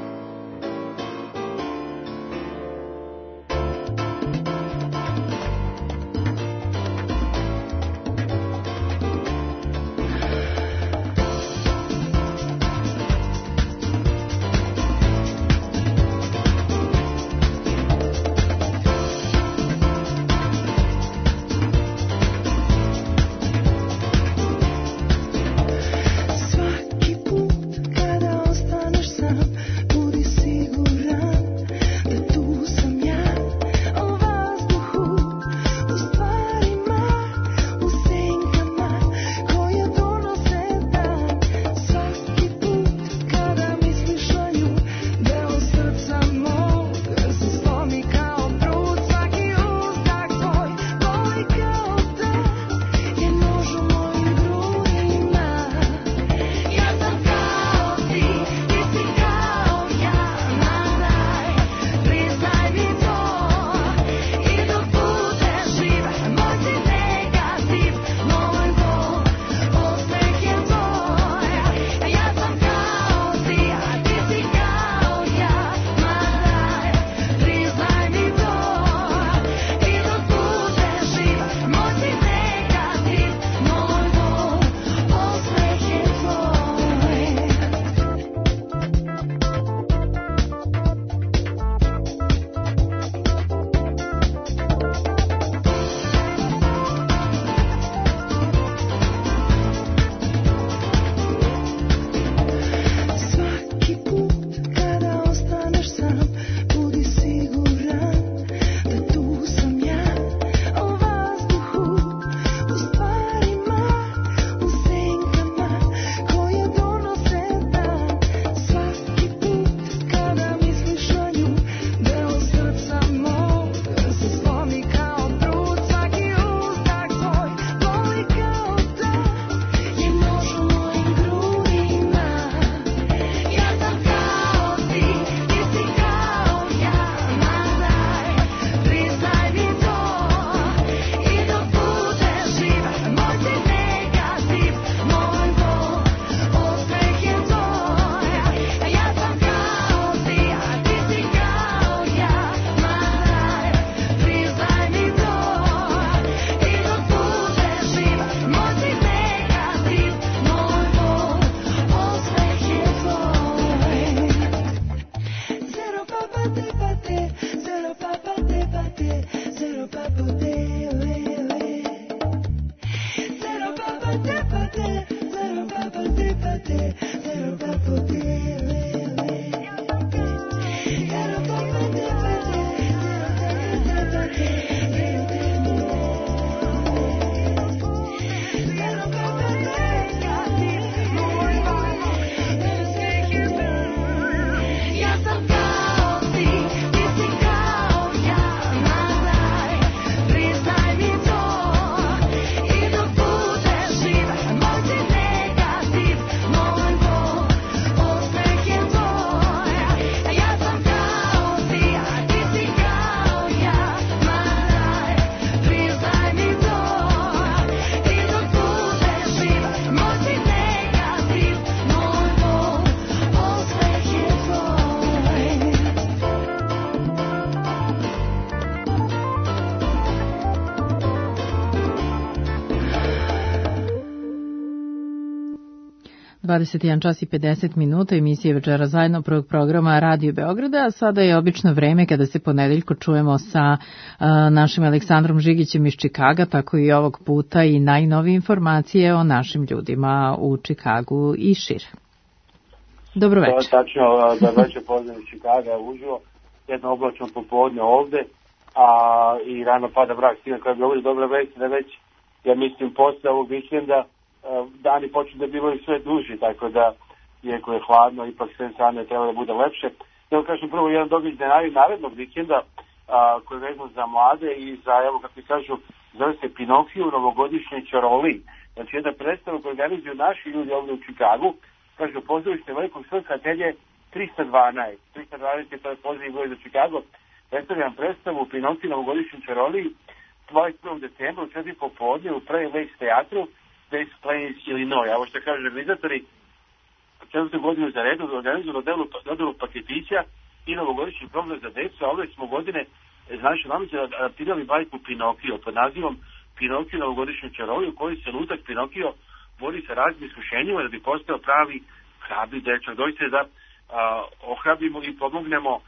21 čas i 50 minuta, emisije Večera zajedno prvog programa Radio Beograda, a sada je obično vreme kada se ponedeljko čujemo sa našim Aleksandrom Žigićem iz Čikaga, tako i ovog puta i najnovije informacije o našim ljudima u Čikagu i šire. Dobro večer. To je tačno, da večer pozdrav iz Čikaga, uživo, jedno oblačno popodne ovde, i rano pada mrak, stina koja govori dobra već, da već, ja mislim, posle ovog vikenda, dani počnu da bivaju sve duži, tako da, iako je hladno, ipak sve strane treba da bude lepše. Evo kažem prvo jedan događaj narednog vikenda, koji je vezan za mlade i za, evo kako kažu, zove se Pinokio u novogodišnjoj Čaroli. Znači jedna predstava koju organizuju naši ljudi ovdje u Čikagu, kažu pozdravište velikog srca telje 312. 312 je to poziv za Čikago. Predstavljam predstavu Pinokio u novogodišnjoj Čaroli 21. decembra u 4 popodne u Prairie Lakes teatru Des Plaines, Illinois. Ovo što kažu organizatori, 4. godinu za redu organizuju dodelu paketića i novogodišnji program za decu, a ove smo godine naši mamice adaptirali bajku Pinokio pod nazivom Pinokio novogodišnjoj Čaroli, u kojoj se lutak Pinokio bori sa raznim iskušenjima da bi postao pravi hrabri dečak. Dođite da ohrabrimo i pomognemo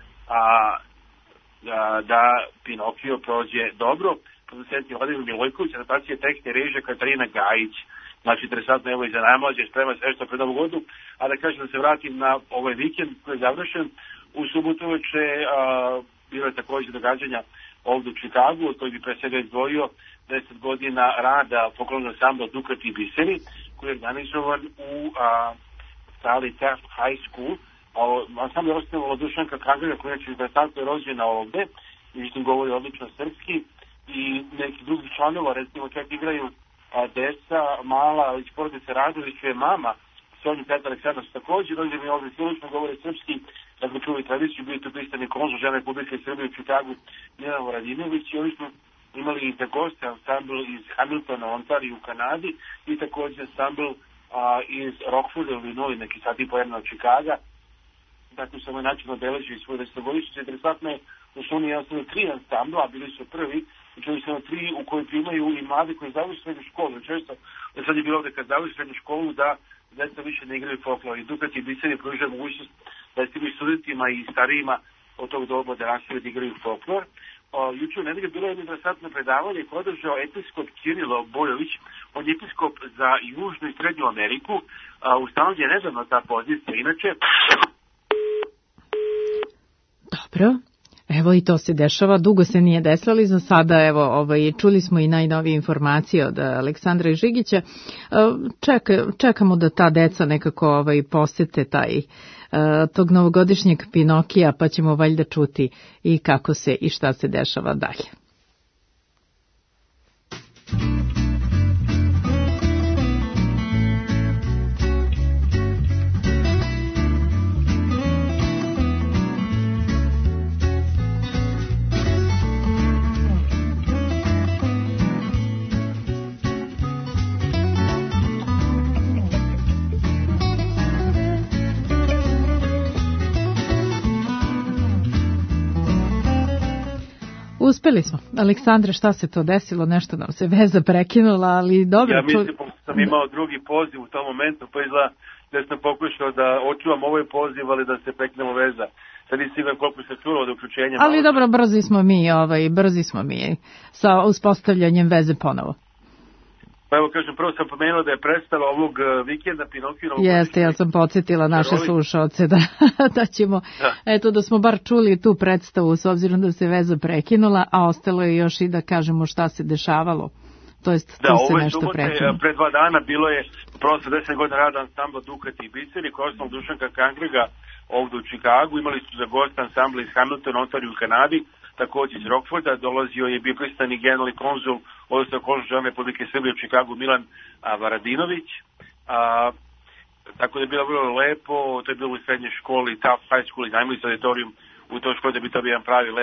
da Pinokio prođe dobro. Producenti Vladimir Milojković, adaptacija teksta i režija Katarina Gajić. Znači, interesantno, evo i za najmlađe, sprema se nešto pred Novu godinu. A da kažem, da se vratim na ovaj vikend koji je završen. U subotu uveče bilo je također događanja ovdje u Čikagu, od kojeg bi pre svega izdvojio 10 godina rada folklornog ansambla Dukat i Biseri, koji je organizovan u sali Taft High School. Ansambl je osnovalo Dušanka Kangrega, koja je interesantno rođena ovdje, i govori odlično srpski, i neki drugi članova, recimo čak igraju deca, mala iz porodice Radović, je mama Sonja Petar Aleksandar, su također rođeni ovdje, silično govore srpski, da smo čuli tradiciju, bio tu pristani konzul žene Republike Srbije u Čikagu, Milan Voradinović, i oni smo imali i za goste ansambl iz Hamiltona, Ontario u Kanadi, i također ansambl iz Rockforda, Illinois, neki sad i po jedna od Čikaga. Tako su ovaj način obeležili svoje desetogodišnjice. Interesantno je da su oni jednostavno 3 ansambla, bili su prvi, i čuli su 3 u kojoj primaju i mladi koji završi srednju školu. Često, sad je bilo ovdje kad završi srednju školu da zaista više ne igraju folklor. I Dukat i Biseri pružaju mogućnost da s tim studentima i starijima od tog doba da nastavljaju da igraju folklor. Juče u nedelju bilo je interesantno predavanje koje je održao episkop Kirilo Bojović, on je episkop za Južnu i Srednju Ameriku. Ustanovljen je nedavno ta pozicija. Inače, dobro, evo i to se dešava, dugo se nije desilo, ali za sada evo, čuli smo i najnovije informacije od Aleksandra Žigića. Čekamo da ta deca nekako posete tog novogodišnjeg Pinokija, pa ćemo valjda čuti i kako se i šta se dešava dalje. Uspeli smo. Aleksandre, šta se to desilo? Nešto nam se veza prekinula, ali dobro. Ja mislim da sam imao drugi poziv u tom momentu, pa izgleda da sam pokušao da očuvam ovaj poziv, ali da se preknemo veza. Sad nisam siguran koliko se čulo od uključenja. Ali dobro, brzi smo mi sa uspostavljanjem veze ponovo. Pa evo kažem, prvo sam pomenuo da je predstava ovog vikenda Pinokio. Jeste, ja sam podsjetila naše slušaoce da ćemo, eto da smo bar čuli tu predstavu s obzirom da se veza prekinula, a ostalo je još i da kažemo šta se dešavalo. To jest, tu se nešto prekinulo. Pre 2 dana bilo je prosto 10 godina rada ansambla Dukat i Biseri, koji je osnovan Dušanka Kangrega ovdje u Čikagu. Imali su za gosta ansambla iz Hamiltona, Ontario u Kanadi, također iz Rockforda. Dolazio je bio pristani generalni konzul, odnosno konzul žene Republike Srbije u Čikagu, Milan Varadinović. Tako da je bilo vrlo lepo, to je bilo u srednjoj školi, Taft High School, i najmili auditorium u toj školi, da bi to bio jedan pravi lep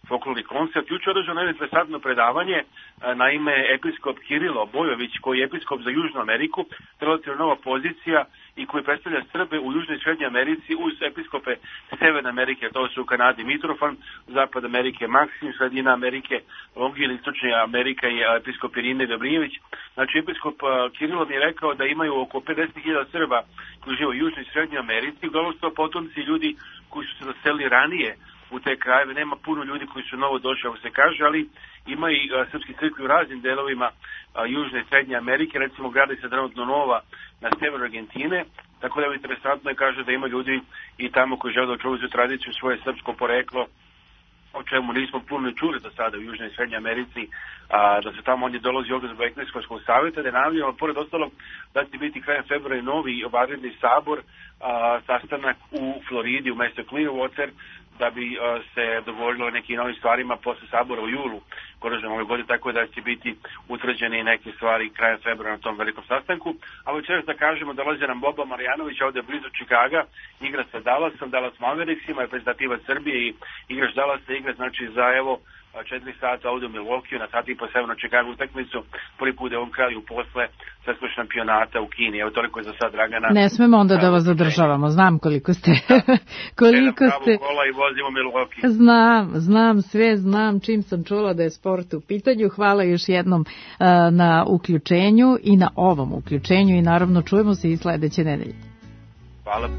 folklorni koncert. Juče održano je interesantno predavanje na ime episkop Kirilo Bojović, koji je episkop za Južnu Ameriku, relativno nova pozicija i koji predstavlja Srbe u Južnoj i Srednjoj Americi uz episkope Severne Amerike, to su u Kanadi Mitrofan, Zapad Amerike Maksim, Sredina Amerike Longin, Istočna Amerika i episkop Irine Dobrijević. Znači, episkop Kirilo mi je rekao da imaju oko 50.000 Srba koji žive u Južnoj i Srednjoj Americi, uglavnom su to potomci ljudi koji su se zaselili ranije u te krajeve. Nema puno ljudi koji su novo došli, ako se kaže, ali ima i srpski crkvi u raznim delovima Južne i Srednje Amerike, recimo gradi se trenutno nova na severu Argentine, tako da je interesantno je kaže da ima ljudi i tamo koji žele da očuvaju tradiciju, svoje srpsko poreklo, o čemu nismo puno čuli do sada u Južnoj i Srednjoj Americi, da se tamo oni dolazi ovdje zbog Eklezijaškog savjeta, da je najavljeno, pored ostalog, da će biti krajem februara novi vanredni sabor, sastanak u Floridi, u mesto Clearwater, da bi se dogovorilo o nekim novim stvarima posle sabora u julu konačno ove godine, tako da će biti utvrđene neke stvari krajem februara na tom velikom sastanku. A večeras da kažemo, dolazi nam Boba Marjanović ovde blizu Čikaga, igra sa Dallasom, Dallas Mavericksima, je reprezentativac Srbije i igrač Dallasa igra znači za 4 sata ovde u Milwaukee, na sati i po severno Čikagu utakmicu, prvi put je on kraju posle svetskog šampionata u Kini. Evo toliko je za sad, Dragana. Ne smemo onda da vas zadržavamo, znam koliko ste. Koliko ste. Kola i vozimo Milwaukee. Znam sve, znam čim sam čula da je sport u pitanju. Hvala još jednom na uključenju i na ovom uključenju i naravno čujemo se i sledeće nedelje. Hvala.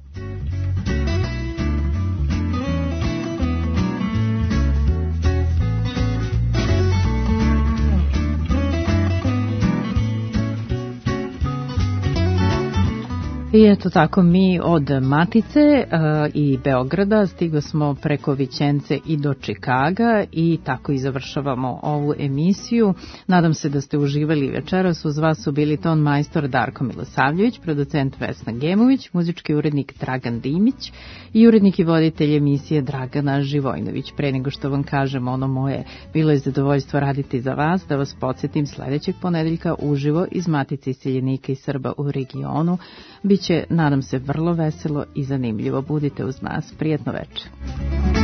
I eto tako mi od Matice i Beograda stigo smo preko Vićence i do Čikaga i tako i završavamo ovu emisiju. Nadam se da ste uživali večeras. Uz vas su bili ton majstor Darko Milosavljević, producent Vesna Gemović, muzički urednik Dragan Dimić i urednik i voditelj emisije Dragana Živojnović. Pre nego što vam kažem ono moje, bilo je zadovoljstvo raditi za vas, da vas podsjetim sledećeg ponedeljka uživo iz Matice iseljenika i Srba u regionu. Biće, nadam se, vrlo veselo i zanimljivo. Budite uz nas. Prijetno večer.